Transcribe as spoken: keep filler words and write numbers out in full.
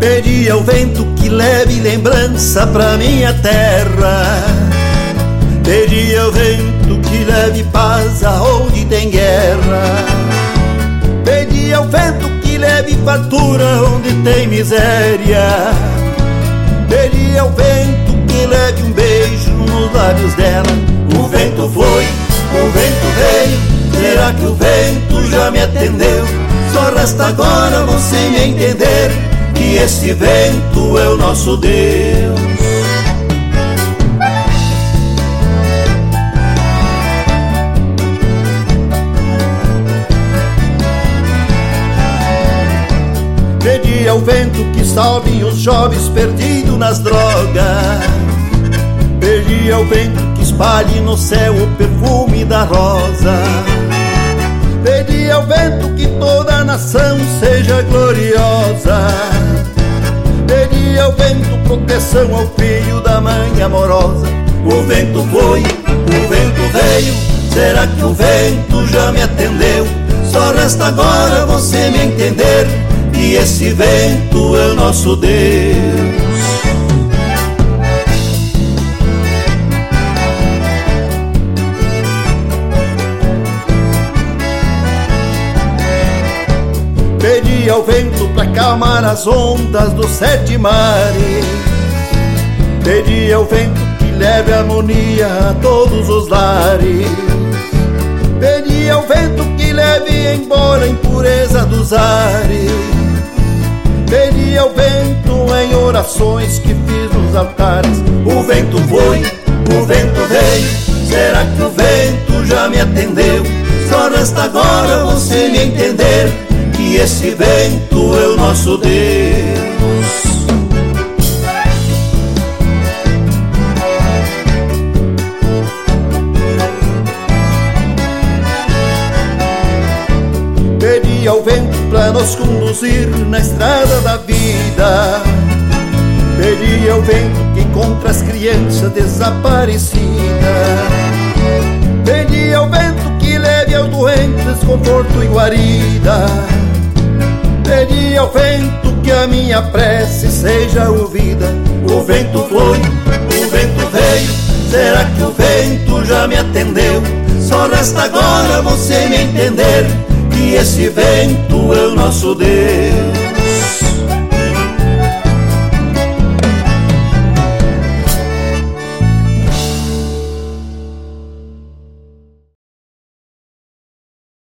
Pedi ao vento que leve lembrança pra minha terra. Pedi ao vento que leve paz aonde tem guerra. Pedi ao vento que leve fartura onde tem miséria. Pedi ao vento que leve um beijo nos lábios dela. O vento foi, o vento veio. Será que o vento já me atendeu? Só resta agora você me entender que esse vento é o nosso Deus. Pedi ao vento que salve os jovens perdidos nas drogas. Pedi ao vento que espalhe no céu o perfume da rosa. Pedi ao vento que toda a nação seja gloriosa. Pedi ao vento proteção ao filho da mãe amorosa. O vento foi, o vento veio. Será que o vento já me atendeu? Só resta agora você me entender que esse vento é o nosso Deus. Pedi ao vento pra acalmar as ondas dos sete mares. Pedi ao vento que leve harmonia a todos os lares. Pedi ao vento que leve embora a impureza dos ares. Pedi ao vento em orações que fiz nos altares. O vento foi, o vento veio. Será que o vento já me atendeu? Só resta agora você me entender que esse vento é o nosso Deus. Pedi ao vento pra nos conduzir na estrada da vida. Pedi ao vento que encontre as crianças desaparecidas. Pedi ao vento que leve aos doentes conforto e guarida. Pedi ao vento que a minha prece seja ouvida. O vento foi, o vento veio. Será que o vento já me atendeu? Só resta agora você me entender que esse vento é o nosso Deus.